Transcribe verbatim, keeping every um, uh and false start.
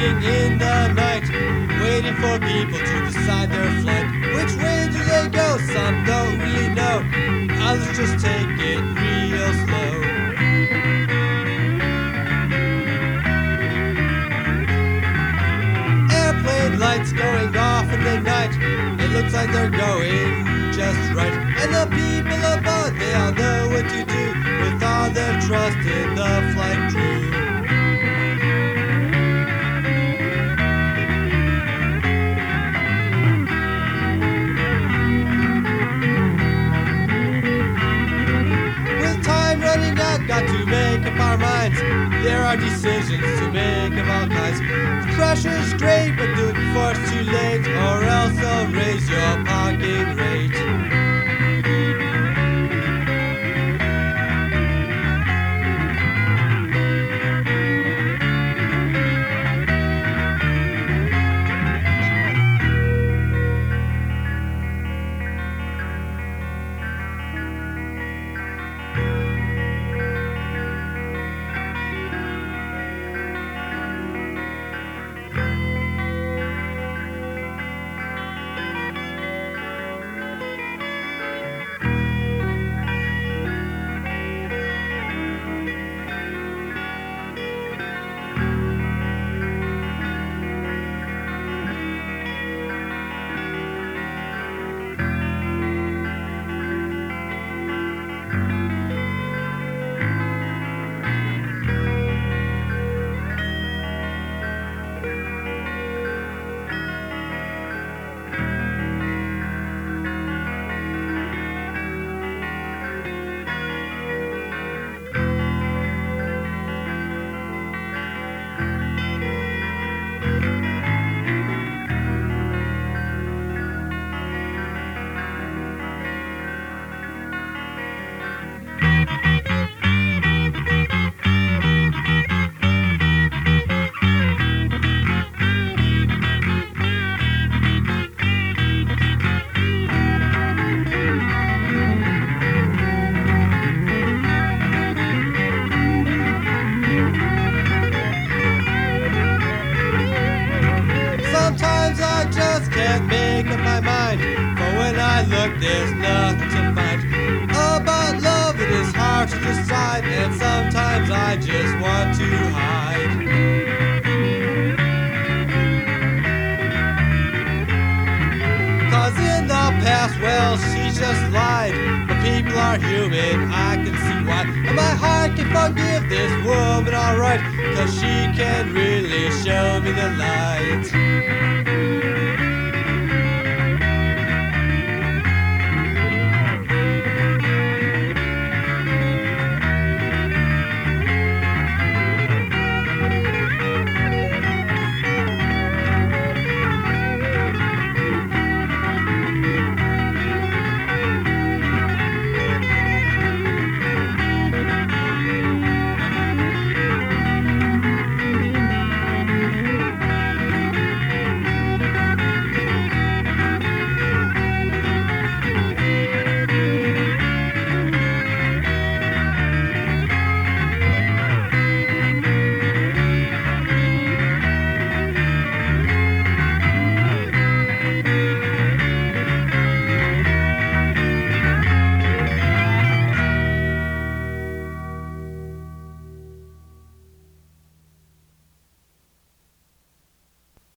waiting in the night, waiting for people to decide their flight. Which way do they go? Some don't really know, others just take it real slow. Airplane lights going off in the night, it looks like they're going just right. And the people aboard, they all know what to do, with all their trust in the flight crew. Running out, got to make up our minds. There are decisions to make of all kinds. The pressure's great, but do it before it's too late, or else they'll raise your parking rate. Can't make up my mind, for when I look there's nothing to find. About love it is hard to decide, and sometimes I just want to hide. Cause in the past, well, she just lied, but people are human, I can see why. And my heart can forgive this woman alright, cause she can really show me the light.